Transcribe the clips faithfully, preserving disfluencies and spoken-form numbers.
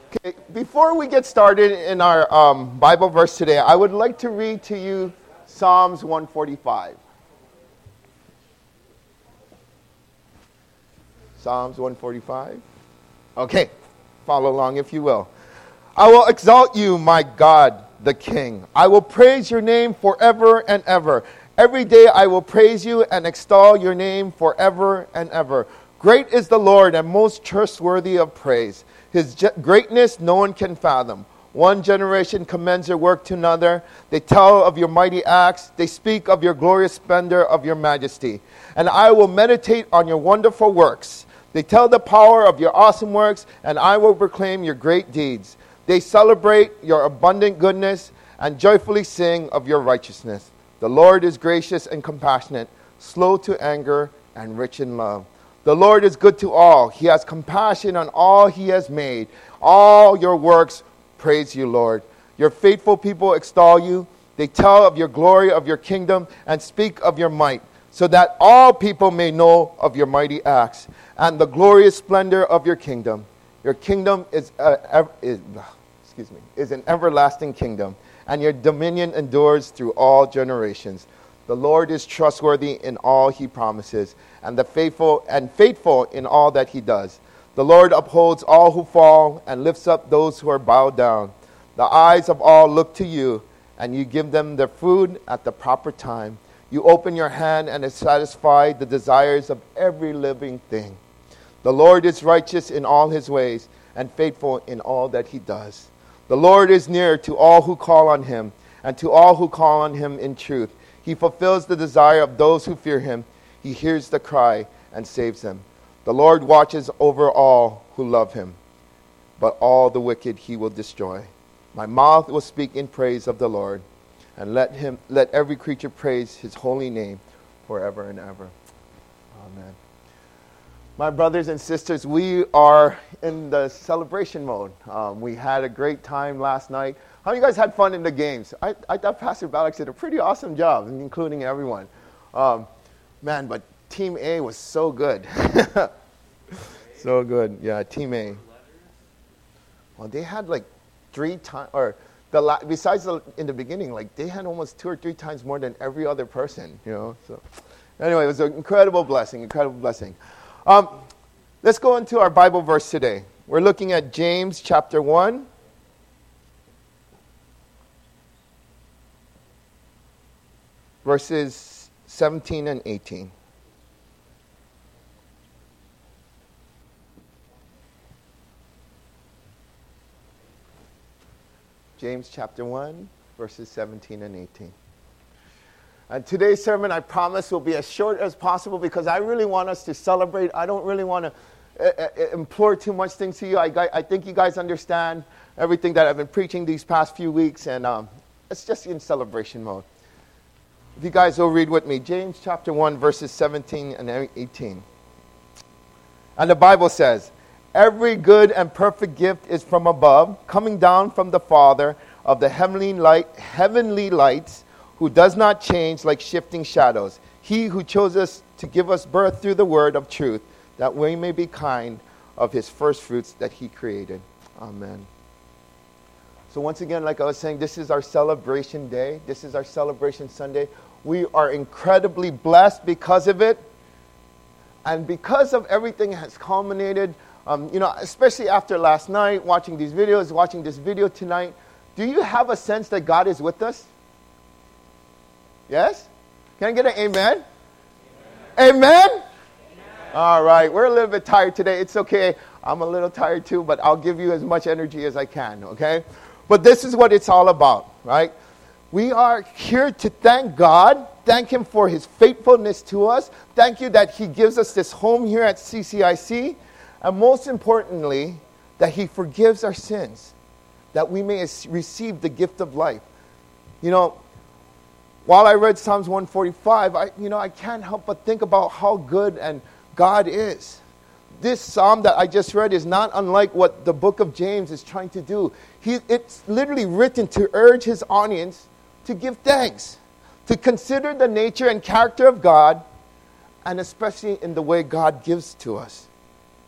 Okay, before we get started in our um, Bible verse today, I would like to read to you Psalms one forty-five. Psalms one forty-five. Okay, follow along if you will. I will exalt you, my God, the King. I will praise your name forever and ever. Every day I will praise you and extol your name forever and ever. Great is the Lord and most trustworthy of praise. His ge- greatness no one can fathom. One generation commends your work to another. They tell of your mighty acts. They speak of your glorious splendor, of your majesty. And I will meditate on your wonderful works. They tell the power of your awesome works, and I will proclaim your great deeds. They celebrate your abundant goodness and joyfully sing of your righteousness. The Lord is gracious and compassionate, slow to anger and rich in love. The Lord is good to all. He has compassion on all he has made. All your works praise you, Lord. Your faithful people extol you. They tell of your glory, of your kingdom, and speak of your might, so that all people may know of your mighty acts and the glorious splendor of your kingdom. Your kingdom is, uh, ev- is, excuse me, is an everlasting kingdom, and your dominion endures through all generations. The Lord is trustworthy in all he promises, and the faithful and faithful in all that he does. The Lord upholds all who fall and lifts up those who are bowed down. The eyes of all look to you, and you give them their food at the proper time. You open your hand and satisfy the desires of every living thing. The Lord is righteous in all his ways and faithful in all that he does. The Lord is near to all who call on him, and to all who call on him in truth. He fulfills the desire of those who fear him. He hears the cry and saves them. The Lord watches over all who love him, but all the wicked he will destroy. My mouth will speak in praise of the Lord, and let him let every creature praise his holy name forever and ever. Amen. My brothers and sisters, we are in the celebration mode. Um, we had a great time last night. How many of you guys had fun in the games? I, I thought Pastor Balak did a pretty awesome job, including everyone. Um, man, but Team A was so good. So good. Yeah, Team A. Well, they had like three times, or the la- besides the, in the beginning, like they had almost two or three times more than every other person, you know. So anyway, it was an incredible blessing, incredible blessing. Um, let's go into our Bible verse today. We're looking at James chapter one. Verses seventeen and eighteen. James chapter one, verses seventeen and eighteen. And today's sermon, I promise, will be as short as possible because I really want us to celebrate. I don't really want to uh, uh, implore too much things to you. I, I think you guys understand everything that I've been preaching these past few weeks, and um, it's just in celebration mode. If you guys will read with me, James chapter one, verses seventeen and eighteen. And the Bible says, every good and perfect gift is from above, coming down from the Father of the heavenly light, heavenly lights, who does not change like shifting shadows. He who chose us to give us birth through the word of truth, that we may be kind of his first fruits that he created. Amen. So once again, like I was saying, this is our celebration day. This is our celebration Sunday. We are incredibly blessed because of it. And because of everything has culminated, um, you know, especially after last night, watching these videos, watching this video tonight, do you have a sense that God is with us? Yes? Can I get an amen? Amen? Amen? Amen? All right. We're a little bit tired today. It's okay. I'm a little tired too, but I'll give you as much energy as I can, okay? But this is what it's all about, right? We are here to thank God, thank him for his faithfulness to us. Thank you that he gives us this home here at C C I C. And most importantly, that he forgives our sins, that we may receive the gift of life. You know, while I read Psalms one forty-five, I, you know, I can't help but think about how good and God is. This psalm that I just read is not unlike what the book of James is trying to do. He, it's literally written to urge his audience to give thanks, to consider the nature and character of God, and especially in the way God gives to us.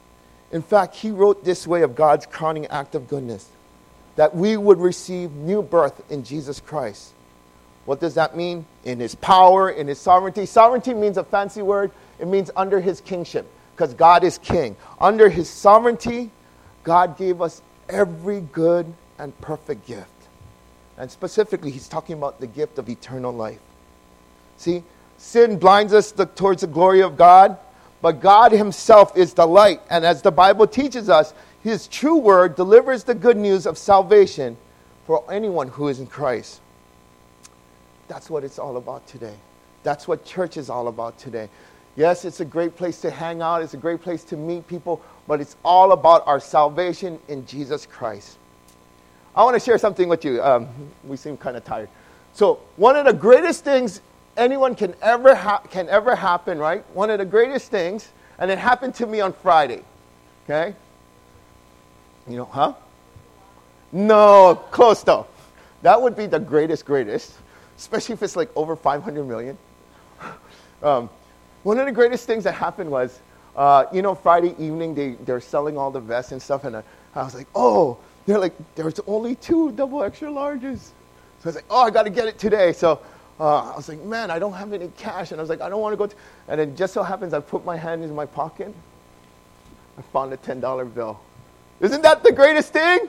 In fact, he wrote this way of God's crowning act of goodness, that we would receive new birth in Jesus Christ. What does that mean? In his power, in his sovereignty. Sovereignty means a fancy word. It means under his kingship, because God is king. Under his sovereignty, God gave us every good and perfect gift. And specifically, he's talking about the gift of eternal life. See, sin blinds us the, towards the glory of God, but God himself is the light. And as the Bible teaches us, his true word delivers the good news of salvation for anyone who is in Christ. That's what it's all about today. That's what church is all about today. Yes, it's a great place to hang out. It's a great place to meet people. But it's all about our salvation in Jesus Christ. I want to share something with you. Um, we seem kind of tired. So one of the greatest things anyone can ever ha- can ever happen, right? One of the greatest things, and it happened to me on Friday. Okay? You know, huh? No, close though. That would be the greatest, greatest. Especially if it's like over five hundred million. um, one of the greatest things that happened was, uh, you know, Friday evening, they, they're selling all the vests and stuff. And I, I was like, oh, they're like, there's only two double extra larges. So I was like, oh, I got to get it today. So uh, I was like, man, I don't have any cash. And I was like, I don't want to go. T-. And then just so happens, I put my hand in my pocket. I found a ten dollar bill. Isn't that the greatest thing?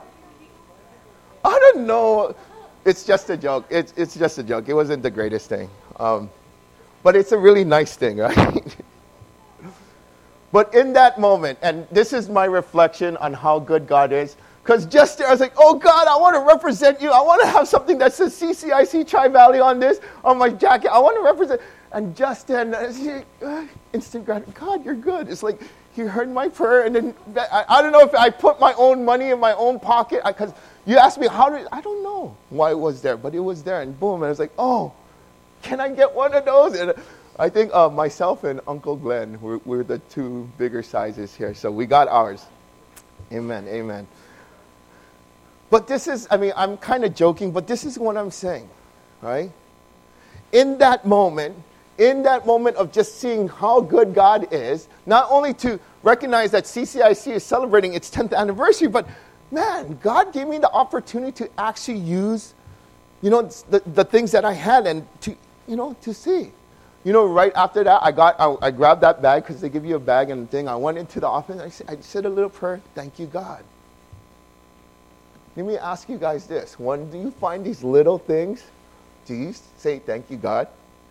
I don't know. It's just a joke. It's it's just a joke. It wasn't the greatest thing. Um, but it's a really nice thing, right? But in that moment, and this is my reflection on how good God is, because just there I was like, oh God, I want to represent you. I want to have something that says C C I C Tri-Valley on this, on my jacket. I want to represent. And just then, uh, instant gratitude. God, you're good. It's like, he heard my prayer, and then I, I don't know if I put my own money in my own pocket, because you asked me how did, I don't know why it was there, but it was there, and boom, and I was like, oh, can I get one of those? And I think uh, myself and Uncle Glenn, we're, we're the two bigger sizes here, so we got ours. Amen, amen. But this is, I mean, I'm kind of joking, but this is what I'm saying, right? In that moment, in that moment of just seeing how good God is, not only to recognize that C C I C is celebrating its tenth anniversary, but man, God gave me the opportunity to actually use, you know, the, the things that I had and to, you know, to see. You know, right after that, I got, I, I grabbed that bag because they give you a bag and thing. I went into the office. I said, I said a little prayer. Thank you, God. Let me ask you guys this: when do you find these little things? Do you say thank you, God?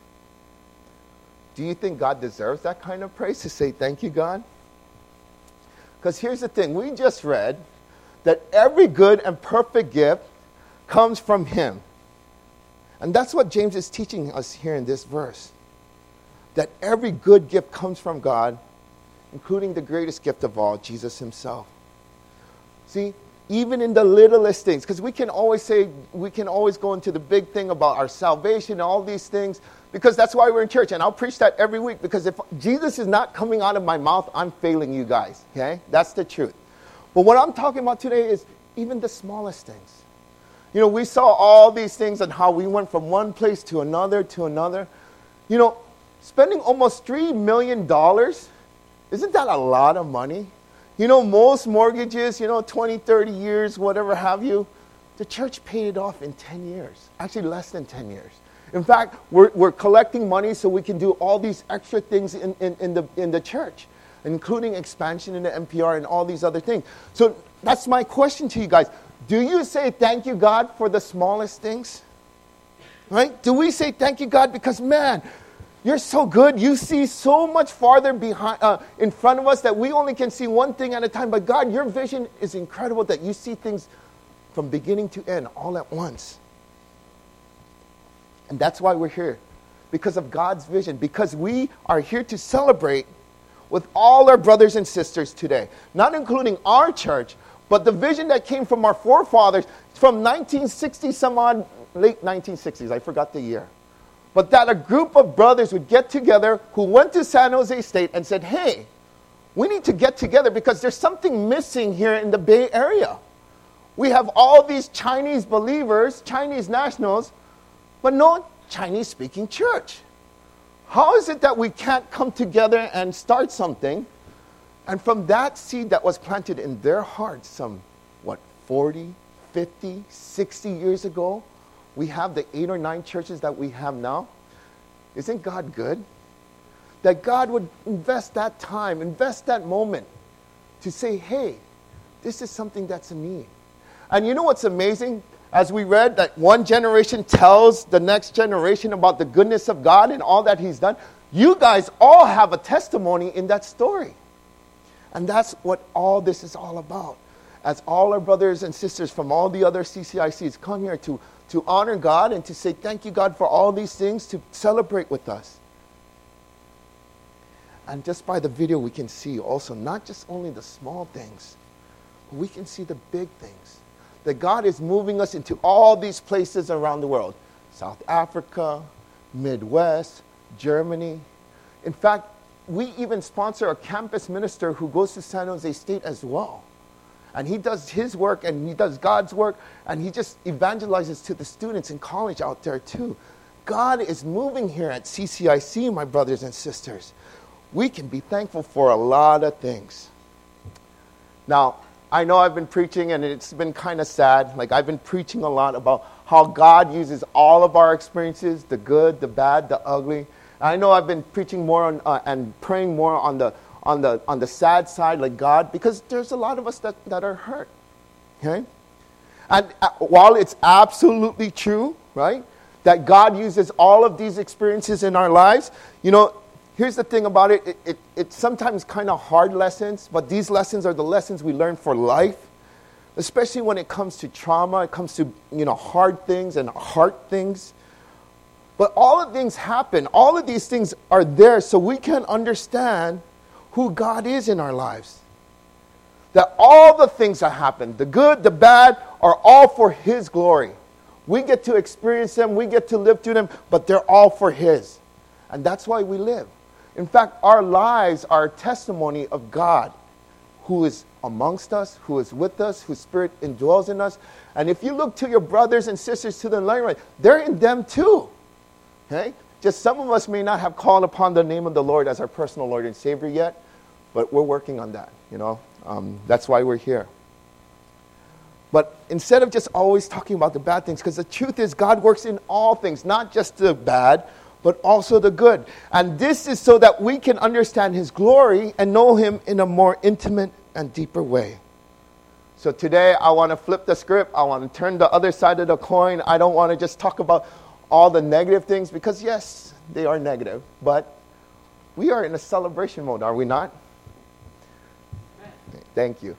Do you think God deserves that kind of praise to say thank you, God? Because here's the thing. We just read that every good and perfect gift comes from him. And that's what James is teaching us here in this verse. That every good gift comes from God, including the greatest gift of all, Jesus himself. See, even in the littlest things, because we can always say, we can always go into the big thing about our salvation and all these things, because that's why we're in church. And I'll preach that every week, because if Jesus is not coming out of my mouth, I'm failing you guys, okay? That's the truth. But what I'm talking about today is even the smallest things. You know, we saw all these things and how we went from one place to another to another. You know, spending almost three million dollars, isn't that a lot of money? You know, most mortgages, you know, twenty, thirty years, whatever have you, the church paid it off in ten years. Actually, less than ten years. In fact, we're, we're collecting money so we can do all these extra things in, in, in, the, in the church, including expansion in the N P R and all these other things. So that's my question to you guys. Do you say thank you, God, for the smallest things? Right? Do we say thank you, God, because, man, you're so good. You see so much farther behind, uh, in front of us that we only can see one thing at a time. But, God, your vision is incredible that you see things from beginning to end all at once. And that's why we're here, because of God's vision, because we are here to celebrate with all our brothers and sisters today, not including our church, but the vision that came from our forefathers from nineteen sixty some odd, late nineteen sixties, I forgot the year. But that a group of brothers would get together who went to San Jose State and said, hey, we need to get together because there's something missing here in the Bay Area. We have all these Chinese believers, Chinese nationals, but no And from that seed that was planted in their hearts some, what, forty, fifty, sixty years ago, we have the eight or nine churches that we have now. Isn't God good? That God would invest that time, invest that moment to say, hey, this is something that's a need. And you know what's amazing? As we read that one generation tells the next generation about the goodness of God and all that he's done, you guys all have a testimony in that story. And that's what all this is all about. As all our brothers and sisters from all the other C C I Cs come here to, to honor God and to say thank you, God, for all these things, to celebrate with us. And just by the video, we can see also not just only the small things, but we can see the big things. That God is moving us into all these places around the world. South Africa, Midwest, Germany. In fact, we even sponsor a campus minister who goes to San Jose State as well. And he does his work and he does God's work and he just evangelizes to the students in college out there too. God is moving here at C C I C, my brothers and sisters. We can be thankful for a lot of things. Now, I know I've been preaching and it's been kind of sad. Like I've been preaching a lot about how God uses all of our experiences, the good, the bad, the ugly. I know I've been preaching more on uh, and praying more on the on the on the sad side, like God, because there's a lot of us that, that are hurt. Okay? And uh, while it's absolutely true, right, that God uses all of these experiences in our lives, you know, here's the thing about it. It, it it's sometimes kind of hard lessons, but these lessons are the lessons we learn for life, especially when it comes to trauma, it comes to, you know, hard things and heart things. But all of things happen. All of these things are there so we can understand who God is in our lives. That all the things that happen, the good, the bad, are all for His glory. We get to experience them, we get to live through them, but they're all for His. And that's why we live. In fact, our lives are a testimony of God, who is amongst us, who is with us, whose Spirit indwells in us. And if you look to your brothers and sisters to the right, they're in them too. Okay? Just some of us may not have called upon the name of the Lord as our personal Lord and Savior yet, but we're working on that, you know. Um, that's why we're here. But instead of just always talking about the bad things, because the truth is God works in all things, not just the bad, but also the good. And this is so that we can understand His glory and know Him in a more intimate and deeper way. So today I want to flip the script. I want to turn the other side of the coin. I don't want to just talk about all the negative things, because yes, they are negative, but we are in a celebration mode, are we not? Thank you.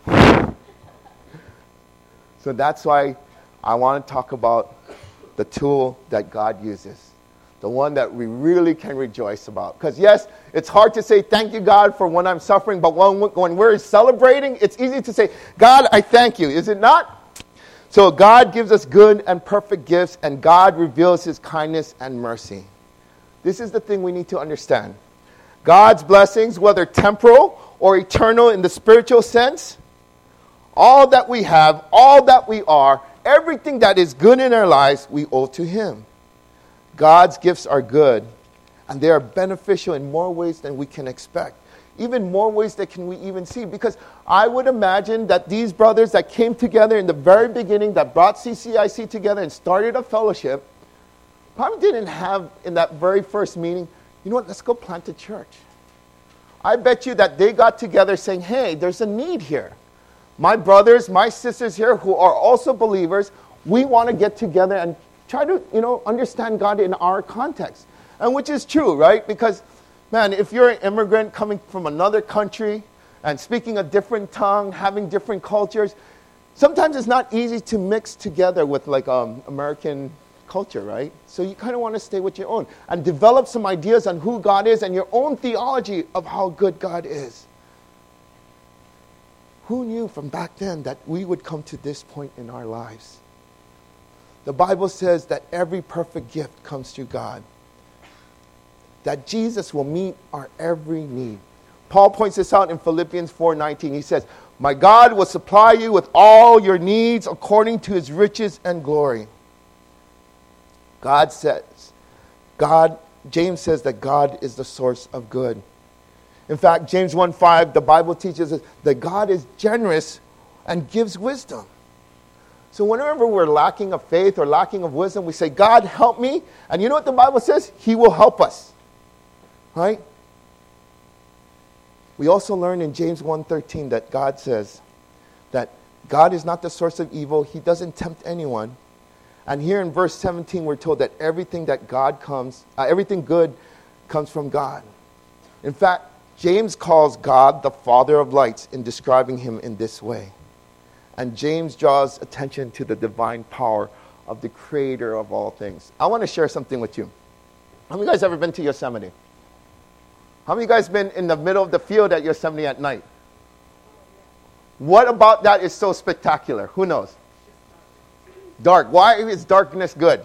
So that's why I want to talk about the tool that God uses, the one that we really can rejoice about. Because yes, it's hard to say thank you, God, for when I'm suffering, but when, when we're celebrating, it's easy to say, God, I thank you. Is it not? So God gives us good and perfect gifts, and God reveals His kindness and mercy. This is the thing we need to understand. God's blessings, whether temporal or eternal in the spiritual sense, all that we have, all that we are, everything that is good in our lives, we owe to Him. God's gifts are good, and they are beneficial in more ways than we can expect. Even more ways that can we even see. Because I would imagine that these brothers that came together in the very beginning, that brought C C I C together and started a fellowship, probably didn't have in that very first meeting, you know what, let's go plant a church. I bet you that they got together saying, hey, there's a need here. My brothers, my sisters here who are also believers, we want to get together and try to, you know, understand God in our context. And which is true, right? Because man, if you're an immigrant coming from another country and speaking a different tongue, having different cultures, sometimes it's not easy to mix together with like um, American culture, right? So you kind of want to stay with your own and develop some ideas on who God is and your own theology of how good God is. Who knew from back then that we would come to this point in our lives? The Bible says that every perfect gift comes through God. That Jesus will meet our every need. Paul points this out in Philippians four nineteen. He says, my God will supply you with all your needs according to His riches and glory. God says, God, James says that God is the source of good. In fact, James one five, the Bible teaches us that God is generous and gives wisdom. So whenever we're lacking of faith or lacking of wisdom, we say, God, help me. And you know what the Bible says? He will help us. Right? We also learn in James one thirteen that God says that God is not the source of evil. He doesn't tempt anyone. And here in verse seventeen, we're told that everything that God comes, uh, everything good comes from God. In fact, James calls God the Father of lights in describing him in this way. And James draws attention to the divine power of the creator of all things. I want to share something with you. How many of you guys ever been to Yosemite? How many of you guys been in the middle of the field at Yosemite at night? What about that is so spectacular? Who knows? Dark. Why is darkness good?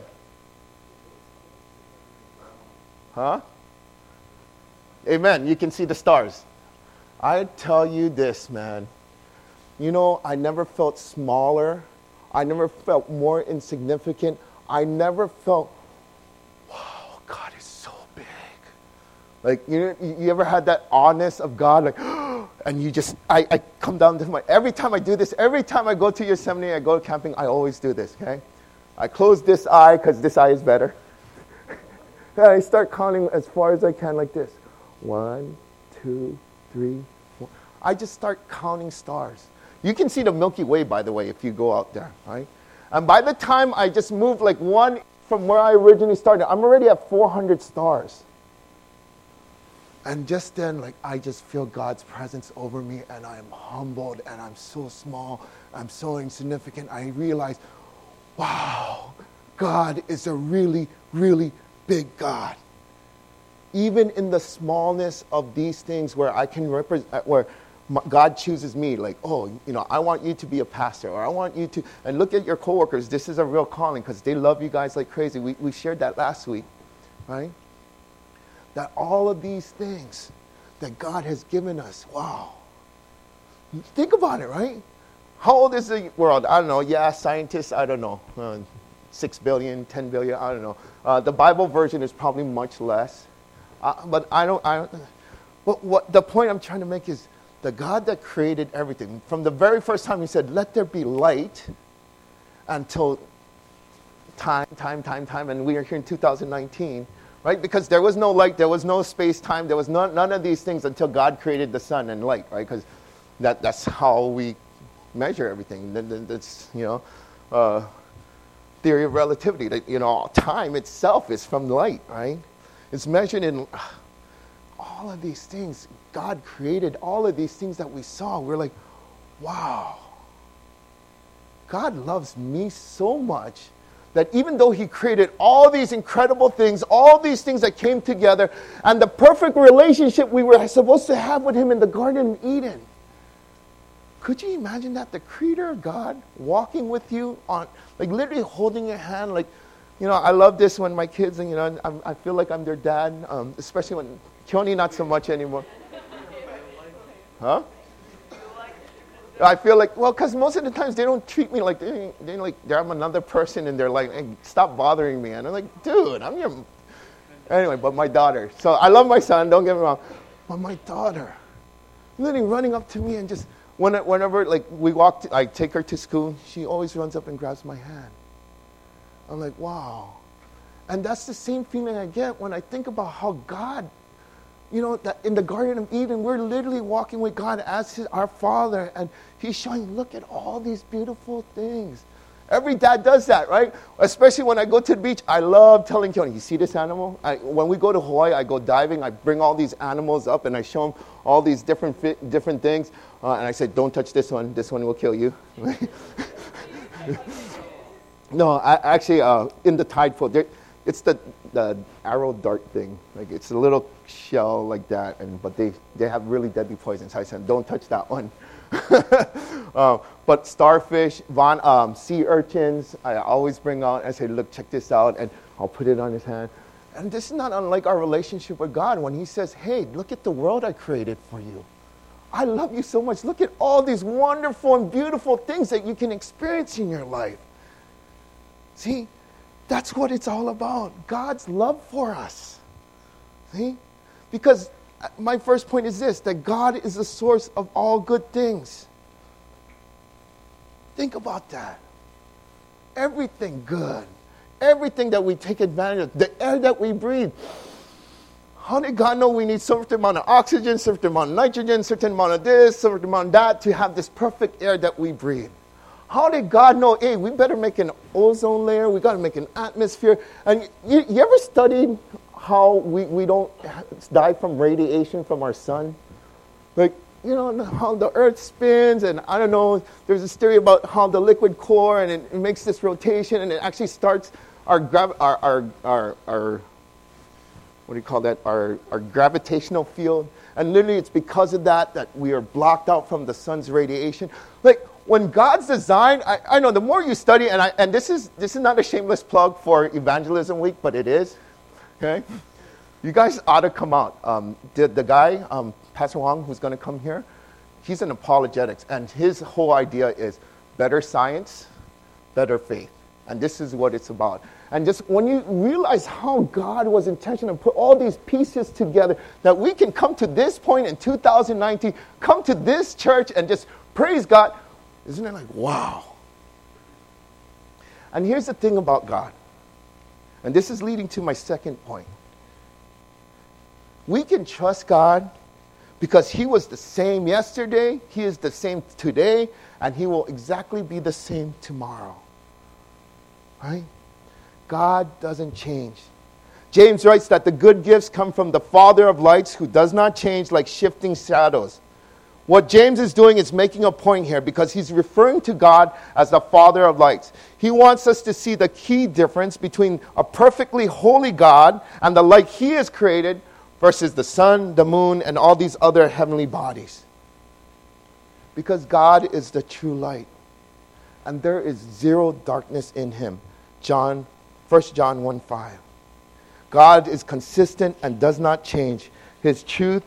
Huh? Amen. You can see the stars. I tell you this, man. You know, I never felt smaller. I never felt more insignificant. I never felt, wow, God is so big. Like, you you ever had that awness of God? Like, and you just, I, I come down to my, every time I do this, every time I go to Yosemite, I go camping, I always do this, okay? I close this eye because this eye is better. And I start counting as far as I can like this. One, two, three, four. I just start counting stars. You can see the Milky Way, by the way, if you go out there, right? And by the time I just moved like one from where I originally started, I'm already at four hundred stars. And just then, like, I just feel God's presence over me, and I'm humbled, and I'm so small, I'm so insignificant. I realize, wow, God is a really, really big God. Even in the smallness of these things where I can represent, where God chooses me, like, oh, you know, I want you to be a pastor, or I want you to, and look at your coworkers. This is a real calling because they love you guys like crazy. We we shared that last week, right? That all of these things that God has given us, wow. Think about it, right? How old is the world? I don't know. Yeah, scientists, I don't know. Uh, six billion, ten billion, I don't know. Uh, the Bible version is probably much less. Uh, but I don't, I don't, but what the point I'm trying to make is the God that created everything, from the very first time he said, let there be light, until time, time, time, time, and we are here in two thousand nineteen, right? Because there was no light, there was no space-time, there was no, none of these things until God created the sun and light, right? Because that, that's how we measure everything. That's, you know, uh, theory of relativity. That, you know, time itself is from light, right? It's measured in uh, all of these things. God created all of these things that we saw. We're like, wow. God loves me so much that even though he created all these incredible things, all these things that came together, and the perfect relationship we were supposed to have with him in the Garden of Eden, could you imagine that? The creator of God walking with you, on, like literally holding your hand. Like, you know, I love this when my kids, and you know, I'm, I feel like I'm their dad, um, especially when, Keone not so much anymore. Huh? I feel like, well, because most of the times they don't treat me like they, they like I'm another person, and they're like, hey, stop bothering me. And I'm like, dude, I'm your. Anyway, but my daughter. So I love my son. Don't get me wrong, but my daughter, literally running up to me and just when, whenever like we walk, to, I take her to school. She always runs up and grabs my hand. I'm like, wow, and that's the same feeling I get when I think about how God. You know, that in the Garden of Eden, we're literally walking with God as his, our Father, and he's showing, look at all these beautiful things. Every dad does that, right? Especially when I go to the beach, I love telling Keone, you see this animal? I, when we go to Hawaii, I go diving, I bring all these animals up, and I show them all these different fi- different things, uh, and I say, don't touch this one, this one will kill you. No, I, actually, uh, in the tide pool, there, it's the, the arrow dart thing. Like, it's a little shell like that, and but they, they have really deadly poisons. I said, don't touch that one. uh, but starfish, von, um, sea urchins, I always bring out and say, look, check this out, and I'll put it on his hand. And this is not unlike our relationship with God when he says, hey, look at the world I created for you. I love you so much. Look at all these wonderful and beautiful things that you can experience in your life. See? That's what it's all about. God's love for us. See? Because my first point is this, that God is the source of all good things. Think about that. Everything good. Everything that we take advantage of. The air that we breathe. How did God know we need a certain amount of oxygen, certain amount of nitrogen, certain amount of this, certain amount of that to have this perfect air that we breathe? How did God know, hey, we better make an ozone layer, we got to make an atmosphere? And you, you ever studied how we, we don't die from radiation from our sun? Like, you know, how the earth spins, and I don't know, there's this theory about how the liquid core, and it, it makes this rotation, and it actually starts our, grav- our, our, our, our what do you call that, our, our gravitational field. And literally it's because of that that we are blocked out from the sun's radiation. Like, when God's design, I, I know the more you study, and I, and this is this is not a shameless plug for Evangelism Week, but it is, okay? You guys ought to come out. Um, the, the guy, um, Pastor Wong, who's going to come here, he's in apologetics, and his whole idea is better science, better faith. And this is what it's about. And just when you realize how God was intentional to put all these pieces together, that we can come to this point in two thousand nineteen, come to this church and just praise God, isn't it like, wow? And here's the thing about God. And this is leading to my second point. We can trust God because he was the same yesterday, he is the same today, and he will exactly be the same tomorrow. Right? God doesn't change. James writes that the good gifts come from the Father of lights who does not change like shifting shadows. What James is doing is making a point here because he's referring to God as the Father of lights. He wants us to see the key difference between a perfectly holy God and the light he has created versus the sun, the moon, and all these other heavenly bodies. Because God is the true light. And there is zero darkness in him. John, First John one five. God is consistent and does not change. His truth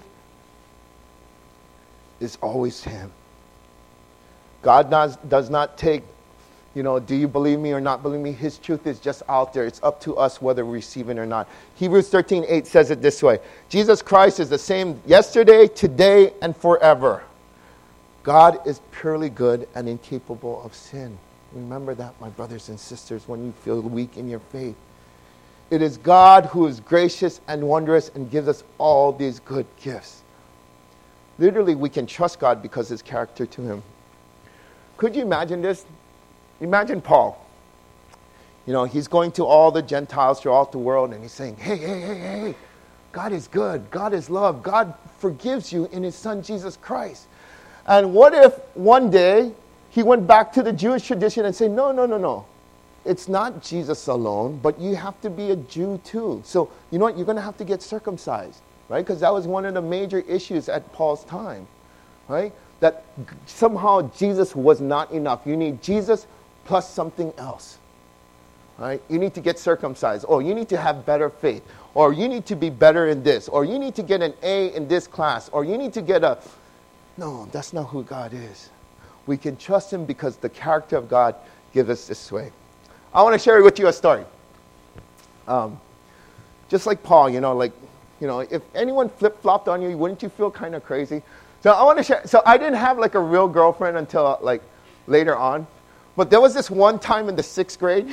is always him. God does, does not take, you know, do you believe me or not believe me? His truth is just out there. It's up to us whether we receive it or not. Hebrews thirteen eight says it this way. Jesus Christ is the same yesterday, today, and forever. God is purely good and incapable of sin. Remember that, my brothers and sisters, when you feel weak in your faith. It is God who is gracious and wondrous and gives us all these good gifts. Literally, we can trust God because of his character to him. Could you imagine this? Imagine Paul. You know, he's going to all the Gentiles throughout the world and he's saying, hey, hey, hey, hey, God is good. God is love. God forgives you in his son, Jesus Christ. And what if one day he went back to the Jewish tradition and said, no, no, no, no. It's not Jesus alone, but you have to be a Jew too. So, you know what? You're going to have to get circumcised, right? Because that was one of the major issues at Paul's time, right? That somehow Jesus was not enough. You need Jesus plus something else, right? You need to get circumcised. Or you need to have better faith. Or you need to be better in this. Or you need to get an A in this class. Or you need to get a... No, that's not who God is. We can trust him because the character of God gives us this way. I want to share with you a story. Um, just like Paul, you know, like, you know, if anyone flip-flopped on you, wouldn't you feel kind of crazy? So I want to share. So I didn't have like a real girlfriend until like later on, but there was this one time in the sixth grade.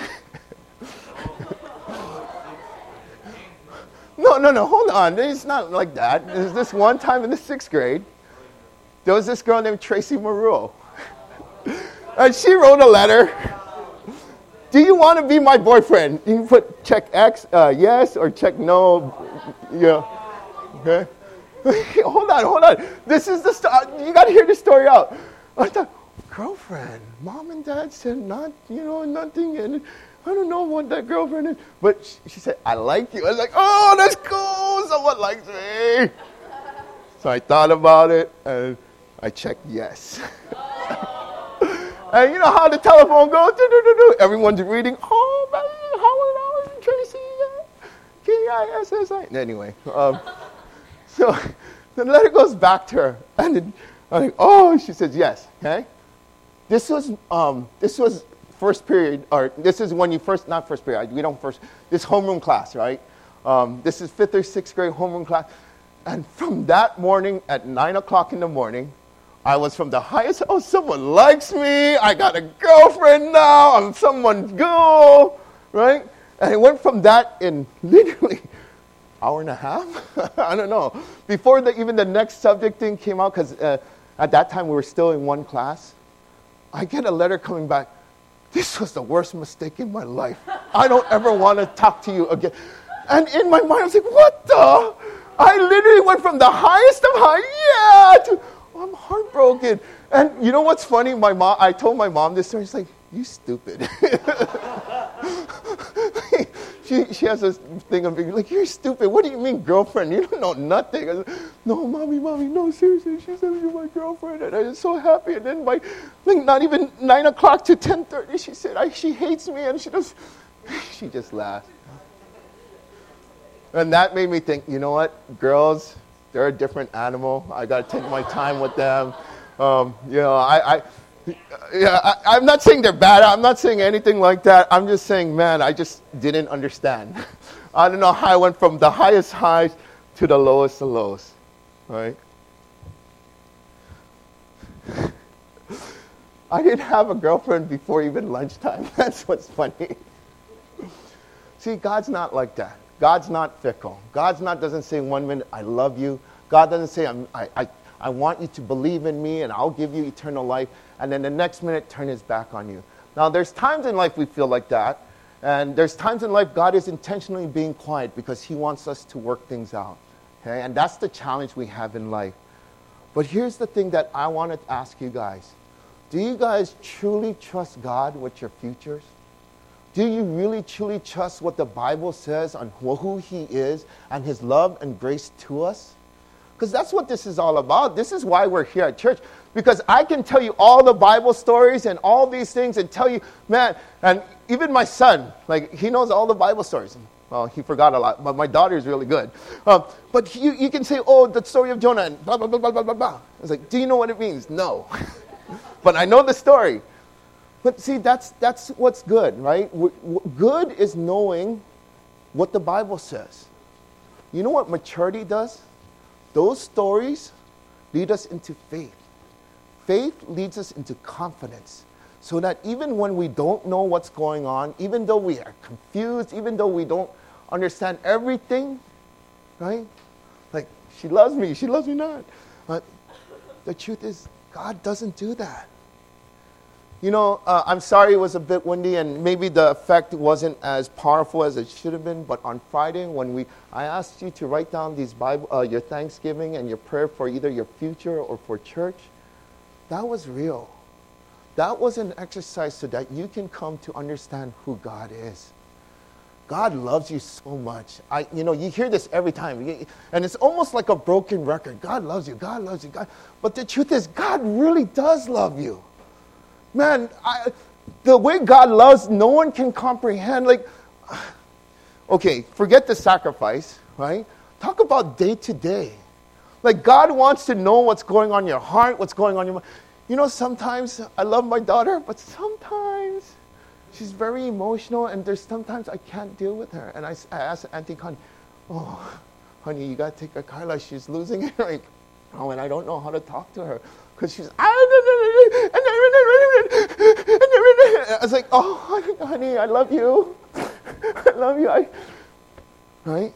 no, no, no. Hold on. It's not like that. There's this one time in the sixth grade. There was this girl named Tracy Maruo. And she wrote a letter. Do you want to be my boyfriend? You can put check X, uh, yes, or check no. Yeah. Okay. hold on, hold on. This is the story. You got to hear the story out. I thought, girlfriend. Mom and dad said not, you know, nothing. And I don't know what that girlfriend is. But she, she said, I like you. I was like, oh, that's cool. Someone likes me. So I thought about it, and I checked yes. And you know how the telephone goes? Do, do, do, do. Everyone's reading, oh, man, Howard, Howard, Tracy, K I S S I. Anyway, um, so the letter goes back to her. And it, I'm like, oh, she says yes, okay? This was, um, this was first period, or this is when you first, not first period, we don't first, this homeroom class, right? Um, this is fifth or sixth grade homeroom class. And from that morning at nine o'clock in the morning, I was from the highest, oh, someone likes me, I got a girlfriend now, I'm someone's girl, right? And it went from that in literally hour and a half? I don't know. Before the, even the next subject thing came out, because uh, at that time we were still in one class, I get a letter coming back, this was the worst mistake in my life. I don't ever want to talk to you again. And in my mind, I was like, what the? I literally went from the highest of high, yeah, to, oh, I'm heartbroken. And you know what's funny? My mom, I told my mom this story. She's like, you stupid. she she has this thing of being like, you're stupid. What do you mean, girlfriend? You don't know nothing. I said, no, mommy, mommy, no, seriously. She said, you're my girlfriend. And I was so happy. And then by, like, not even nine o'clock to ten thirty, she said, I, she hates me. And she just, she just laughed. And that made me think, you know what, girls, they're a different animal. I got to take my time with them. Um, you know, I, I, yeah, I, I'm not saying they're bad. I'm not saying anything like that. I'm just saying, man, I just didn't understand. I don't know how I went from the highest highs to the lowest of lows, right? I didn't have a girlfriend before even lunchtime. That's what's funny. See, God's not like that. God's not fickle. God's not doesn't say one minute, I love you. God doesn't say, I'm, I, I, I want you to believe in me and I'll give you eternal life. And then the next minute, turn his back on you. Now, there's times in life we feel like that. And there's times in life God is intentionally being quiet because he wants us to work things out. Okay? And that's the challenge we have in life. But here's the thing that I want to ask you guys. Do you guys truly trust God with your futures? Do you really, truly trust what the Bible says on who he is and his love and grace to us? Because that's what this is all about. This is why we're here at church. Because I can tell you all the Bible stories and all these things and tell you, man, and even my son, like, he knows all the Bible stories. Well, he forgot a lot, but my daughter is really good. Um, but you, you can say, oh, the story of Jonah and blah, blah, blah, blah, blah, blah, blah. It's like, do you know what it means? No. But I know the story. But see, that's that's what's good, right? Good is knowing what the Bible says. You know what maturity does? Those stories lead us into faith. Faith leads us into confidence. So that even when we don't know what's going on, even though we are confused, even though we don't understand everything, right? Like, she loves me, she loves me not. But the truth is, God doesn't do that. You know, uh, I'm sorry it was a bit windy and maybe the effect wasn't as powerful as it should have been, but on Friday when we, I asked you to write down these Bible, uh, your Thanksgiving and your prayer for either your future or for church, that was real. That was an exercise so that you can come to understand who God is. God loves you so much. I, you know, you hear this every time, and it's almost like a broken record. God loves you, God loves you, God. But the truth is, God really does love you. Man, I, the way God loves, no one can comprehend. Like, okay, forget the sacrifice, right? Talk about day to day. Like, God wants to know what's going on in your heart, what's going on in your mind. You know, sometimes I love my daughter, but sometimes she's very emotional, and there's sometimes I can't deal with her. And I, I asked Auntie Connie, oh, honey, you got to take a Carla. She's losing it. Like, oh, and I don't know how to talk to her. Because she's, I was like, oh, honey, I love you. I love you. I, right?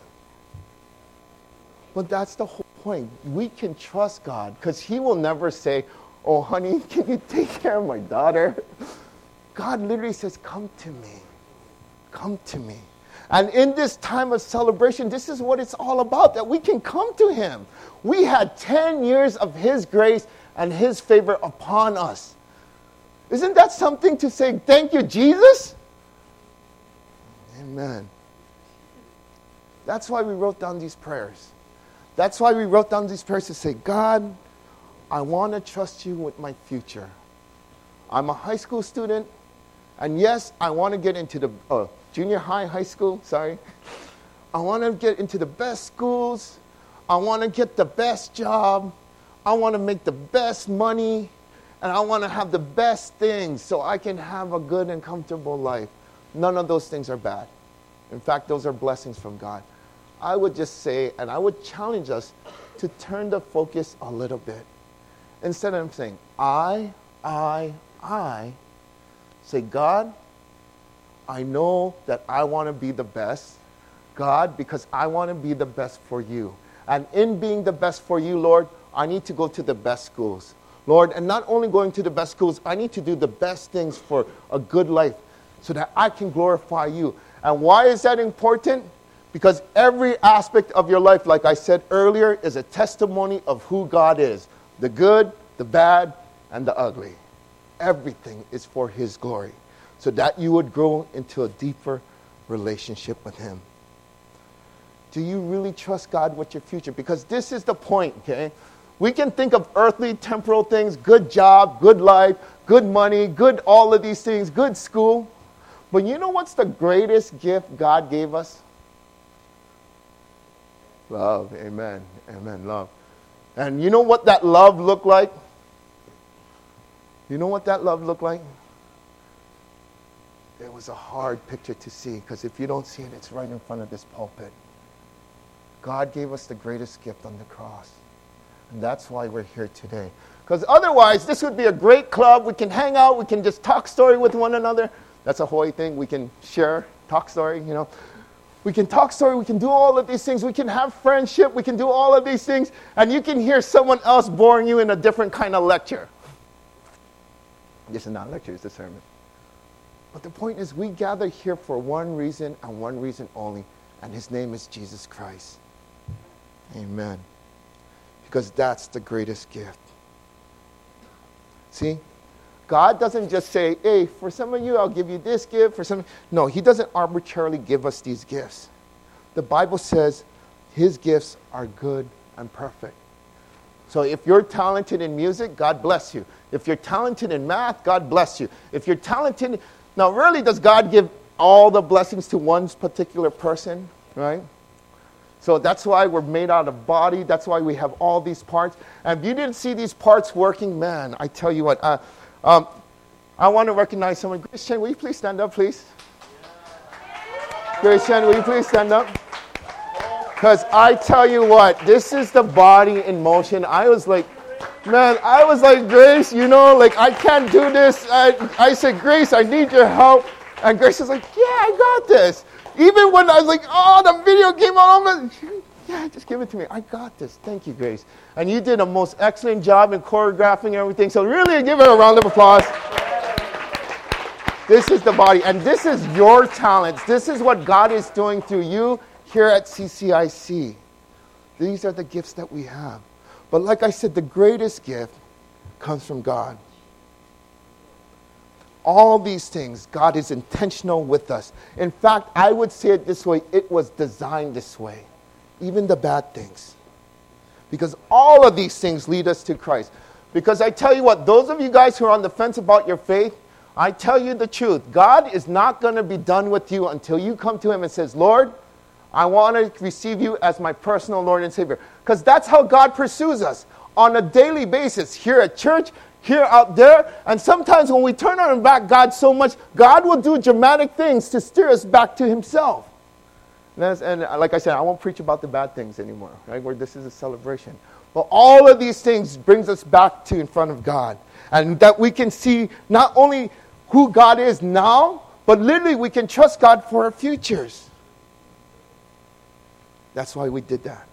But that's the whole point. We can trust God because he will never say, oh, honey, can you take care of my daughter? God literally says, come to me. Come to me. And in this time of celebration, this is what it's all about, that we can come to him. We had ten years of his grace and his favor upon us. Isn't that something to say, thank you, Jesus? Amen. That's why we wrote down these prayers. That's why we wrote down these prayers to say, God, I want to trust you with my future. I'm a high school student, and yes, I want to get into the uh, junior high, high school, sorry. I want to get into the best schools. I want to get the best job. I want to make the best money, and I want to have the best things so I can have a good and comfortable life. None of those things are bad. In fact, those are blessings from God. I would just say, and I would challenge us to turn the focus a little bit. Instead of saying, I, I, I, say, God, I know that I want to be the best. God, because I want to be the best for you. And in being the best for you, Lord, I need to go to the best schools. Lord, and not only going to the best schools, I need to do the best things for a good life so that I can glorify you. And why is that important? Because every aspect of your life, like I said earlier, is a testimony of who God is. The good, the bad, and the ugly. Everything is for His glory. So that you would grow into a deeper relationship with Him. Do you really trust God with your future? Because this is the point, okay? We can think of earthly, temporal things, good job, good life, good money, good all of these things, good school. But you know what's the greatest gift God gave us? Love. Amen. Amen. Love. And you know what that love looked like? You know what that love looked like? It was a hard picture to see, because if you don't see it, it's right in front of this pulpit. God gave us the greatest gift on the cross. And that's why we're here today. Because otherwise, this would be a great club. We can hang out. We can just talk story with one another. That's a Hawaii thing. We can share, talk story, you know. We can talk story. We can do all of these things. We can have friendship. We can do all of these things. And you can hear someone else boring you in a different kind of lecture. This is not a lecture. It's a sermon. But the point is, we gather here for one reason and one reason only. And His name is Jesus Christ. Amen. Because that's the greatest gift. See? God doesn't just say, hey, for some of you, I'll give you this gift. For some, no, He doesn't arbitrarily give us these gifts. The Bible says His gifts are good and perfect. So if you're talented in music, God bless you. If you're talented in math, God bless you. If you're talented... Now, really, does God give all the blessings to one particular person? Right? So that's why we're made out of body. That's why we have all these parts. And if you didn't see these parts working, man, I tell you what... Uh, Um, I want to recognize someone. Grace Chen, will you please stand up, please? Grace Chen, will you please stand up? Because I tell you what, this is the body in motion. I was like, man, I was like, Grace, you know, like, I can't do this. I, I said, Grace, I need your help. And Grace was like, yeah, I got this. Even when I was like, oh, the video came out, I'm like, yeah, just give it to me. I got this. Thank you, Grace. And you did a most excellent job in choreographing everything. So really, give her a round of applause. This is the body. And this is your talents. This is what God is doing through you here at C C I C. These are the gifts that we have. But like I said, the greatest gift comes from God. All these things, God is intentional with us. In fact, I would say it this way. It was designed this way. Even the bad things. Because all of these things lead us to Christ. Because I tell you what, those of you guys who are on the fence about your faith, I tell you the truth. God is not going to be done with you until you come to Him and says, Lord, I want to receive you as my personal Lord and Savior. Because that's how God pursues us on a daily basis. Here at church, here out there. And sometimes when we turn our back God so much, God will do dramatic things to steer us back to Himself. And, and like I said, I won't preach about the bad things anymore, right? Where this is a celebration. But all of these things brings us back to in front of God. And that we can see not only who God is now, but literally we can trust God for our futures. That's why we did that.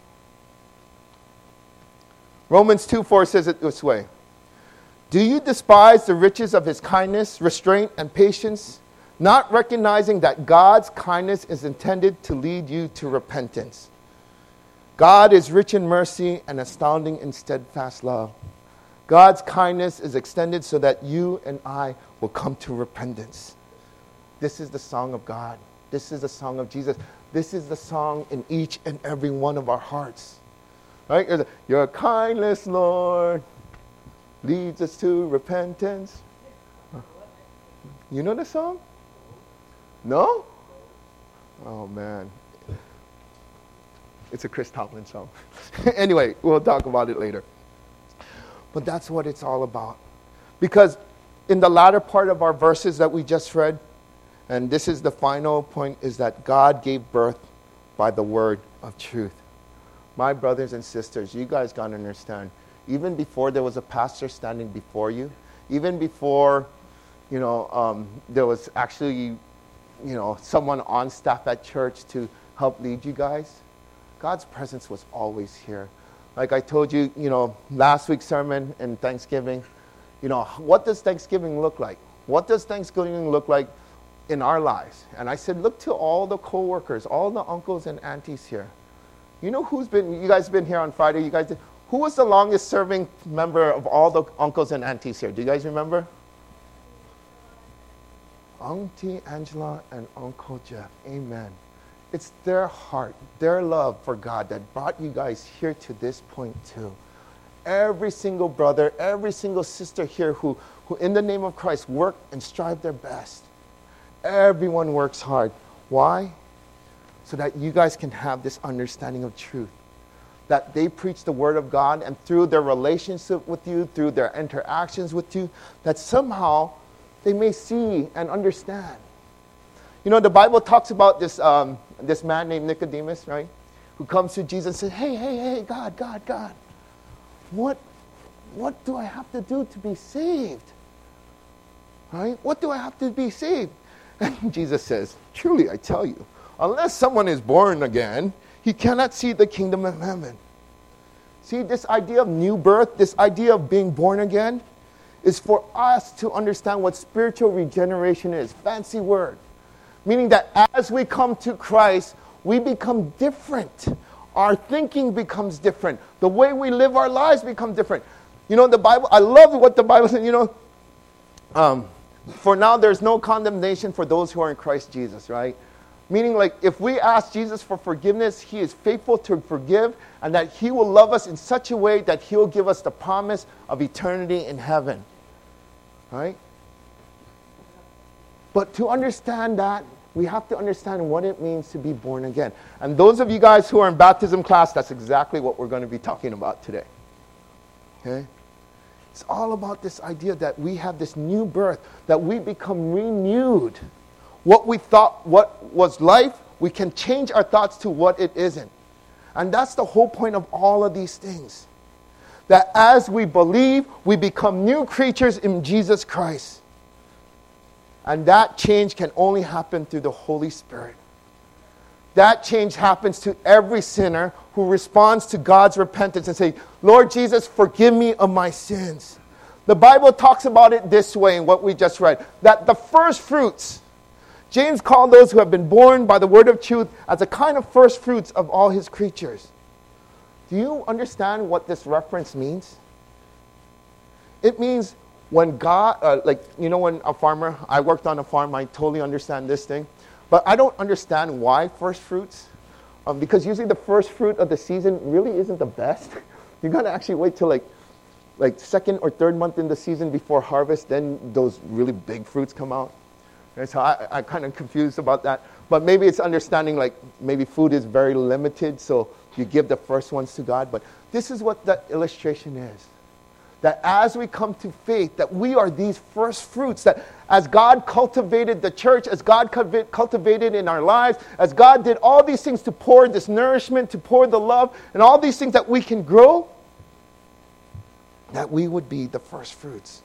Romans two four says it this way. Do you despise the riches of His kindness, restraint, and patience, not recognizing that God's kindness is intended to lead you to repentance? God is rich in mercy and astounding in steadfast love. God's kindness is extended so that you and I will come to repentance. This is the song of God. This is the song of Jesus. This is the song in each and every one of our hearts. Right? Your kindness, Lord, leads us to repentance. You know the song? No? Oh, man. It's a Chris Tomlin song. Anyway, we'll talk about it later. But that's what it's all about. Because in the latter part of our verses that we just read, and this is the final point, is that God gave birth by the word of truth. My brothers and sisters, you guys got to understand, even before there was a pastor standing before you, even before, you know, um, there was actually, you know, someone on staff at church to help lead you guys, God's presence was always here. Like I told you, you know, last week's sermon and Thanksgiving, you know, what does Thanksgiving look like? What does Thanksgiving look like in our lives? And I said, look to all the co-workers, all the uncles and aunties here. You know who's been, you guys been here on Friday, you guys did, who was the longest serving member of all the uncles and aunties here? Do you guys remember? Auntie Angela and Uncle Jeff, amen. It's their heart, their love for God that brought you guys here to this point too. Every single brother, every single sister here who, who in the name of Christ work and strive their best. Everyone works hard. Why? So that you guys can have this understanding of truth. That they preach the word of God, and through their relationship with you, through their interactions with you, that somehow they may see and understand. You know, the Bible talks about this um, this man named Nicodemus, right? Who comes to Jesus and says, hey, hey, hey, God, God, God. What, what do I have to do to be saved? Right? What do I have to be saved? And Jesus says, truly I tell you, unless someone is born again, he cannot see the kingdom of heaven. See, this idea of new birth, this idea of being born again, is for us to understand what spiritual regeneration is. Fancy word. Meaning that as we come to Christ, we become different. Our thinking becomes different. The way we live our lives becomes different. You know, the Bible, I love what the Bible says, you know, um, for now there's no condemnation for those who are in Christ Jesus, right? Meaning, like, if we ask Jesus for forgiveness, he is faithful to forgive, and that he will love us in such a way that he will give us the promise of eternity in heaven. Right? But to understand that, we have to understand what it means to be born again. And those of you guys who are in baptism class, that's exactly what we're going to be talking about today. Okay? It's all about this idea that we have this new birth, that we become renewed. What we thought what was life, we can change our thoughts to what it isn't. And that's the whole point of all of these things. That as we believe, we become new creatures in Jesus Christ. And that change can only happen through the Holy Spirit. That change happens to every sinner who responds to God's repentance and say, Lord Jesus, forgive me of my sins. The Bible talks about it this way in what we just read. That the first fruits, James called those who have been born by the word of truth as a kind of first fruits of all his creatures. Do you understand what this reference means? It means when God, uh, like, you know, when a farmer, I worked on a farm, I totally understand this thing. But I don't understand why first fruits. Um, because usually the first fruit of the season really isn't the best. You got to actually wait till like, like second or third month in the season before harvest, then those really big fruits come out. And so I, I'm kind of confused about that. But maybe it's understanding like maybe food is very limited, so you give the first ones to God. But this is what that illustration is. That as we come to faith, that we are these first fruits, that as God cultivated the church, as God cultivated in our lives, as God did all these things to pour this nourishment, to pour the love, and all these things that we can grow, that we would be the first fruits.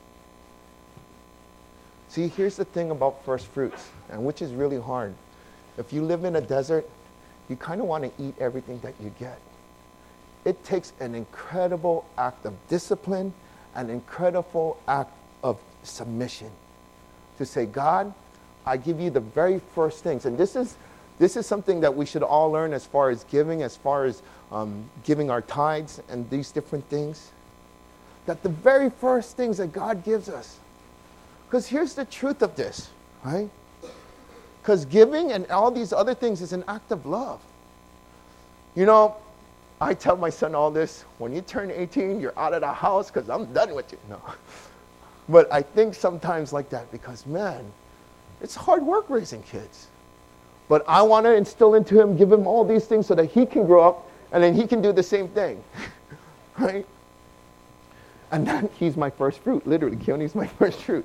See, here's the thing about first fruits, and which is really hard. If you live in a desert, you kind of want to eat everything that you get. It takes an incredible act of discipline, an incredible act of submission to say, God, I give you the very first things. And this is this is something that we should all learn as far as giving, as far as um, giving our tithes and these different things. That the very first things that God gives us. Because here's the truth of this, right? Because giving and all these other things is an act of love. You know, I tell my son all this, when you turn eighteen, you're out of the house because I'm done with you. No. But I think sometimes like that because, man, it's hard work raising kids. But I want to instill into him, give him all these things so that he can grow up and then he can do the same thing. Right? And then he's my first fruit. Literally, Keone's my first fruit.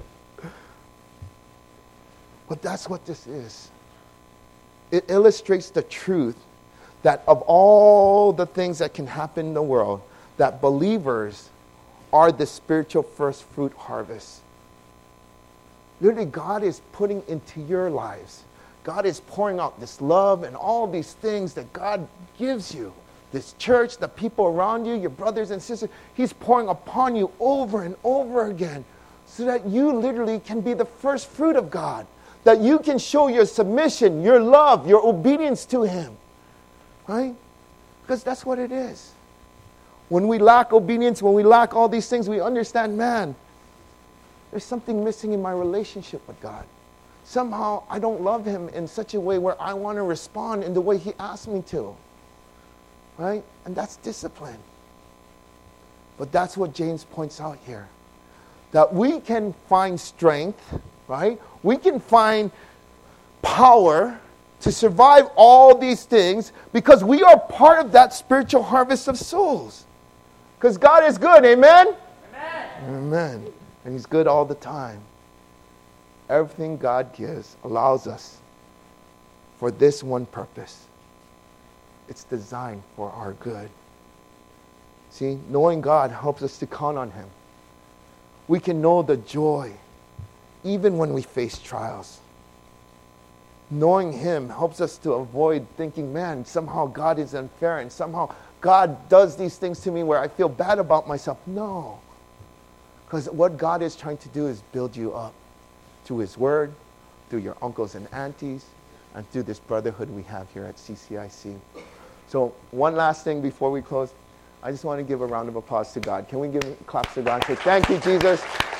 But that's what this is. It illustrates the truth that of all the things that can happen in the world, that believers are the spiritual first fruit harvest. Literally, God is putting into your lives. God is pouring out this love and all these things that God gives you. This church, the people around you, your brothers and sisters, He's pouring upon you over and over again so that you literally can be the first fruit of God. That you can show your submission, your love, your obedience to Him. Right? Because that's what it is. When we lack obedience, when we lack all these things, we understand, man, there's something missing in my relationship with God. Somehow I don't love Him in such a way where I want to respond in the way He asked me to. Right? And that's discipline. But that's what James points out here. That we can find strength, right? We can find power to survive all these things because we are part of that spiritual harvest of souls. Because God is good, amen? Amen? Amen. And He's good all the time. Everything God gives allows us for this one purpose. It's designed for our good. See, knowing God helps us to count on Him. We can know the joy even when we face trials. Knowing Him helps us to avoid thinking, man, somehow God is unfair and somehow God does these things to me where I feel bad about myself. No. Because what God is trying to do is build you up through His Word, through your uncles and aunties, and through this brotherhood we have here at C C I C. So one last thing before we close. I just want to give a round of applause to God. Can we give claps to God and say, thank you, Jesus.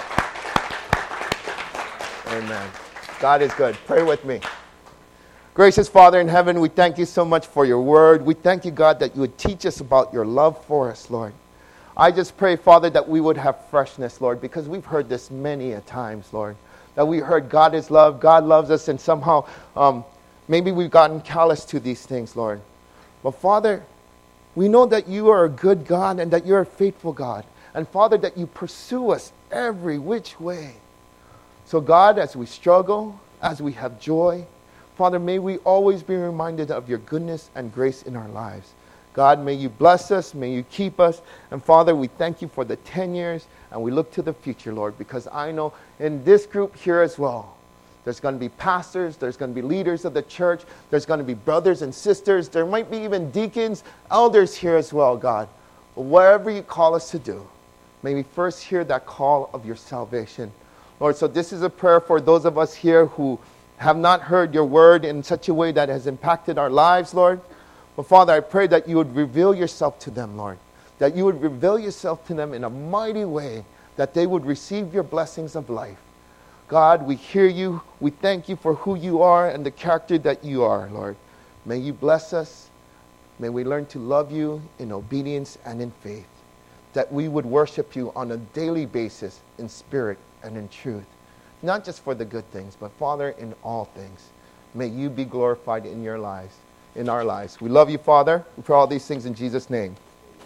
Amen. God is good. Pray with me. Gracious Father in heaven, we thank you so much for your word. We thank you, God, that you would teach us about your love for us, Lord. I just pray, Father, that we would have freshness, Lord, because we've heard this many a times, Lord. That we heard God is love, God loves us, and somehow um, maybe we've gotten callous to these things, Lord. But Father, we know that you are a good God and that you're a faithful God. And Father, that you pursue us every which way. So God, as we struggle, as we have joy, Father, may we always be reminded of your goodness and grace in our lives. God, may you bless us, may you keep us. And Father, we thank you for the ten years and we look to the future, Lord, because I know in this group here as well, there's going to be pastors, there's going to be leaders of the church, there's going to be brothers and sisters, there might be even deacons, elders here as well, God. But whatever you call us to do, may we first hear that call of your salvation. Lord, so this is a prayer for those of us here who have not heard your word in such a way that has impacted our lives, Lord. But Father, I pray that you would reveal yourself to them, Lord. That you would reveal yourself to them in a mighty way, that they would receive your blessings of life. God, we hear you. We thank you for who you are and the character that you are, Lord. May you bless us. May we learn to love you in obedience and in faith. That we would worship you on a daily basis in spirit and in truth. Not just for the good things, but Father, in all things. May you be glorified in your lives, in our lives. We love you, Father. We pray all these things in Jesus' name.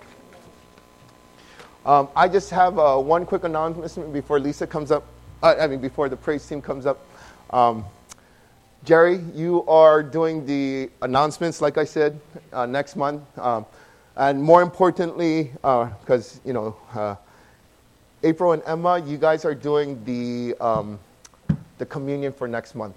Um, I just have uh, one quick announcement before Lisa comes up. Uh, I mean, before the praise team comes up. Um, Jerry, you are doing the announcements, like I said, uh, next month. Um, and more importantly, because, uh, you know, uh, April and Emma, you guys are doing the um, the communion for next month.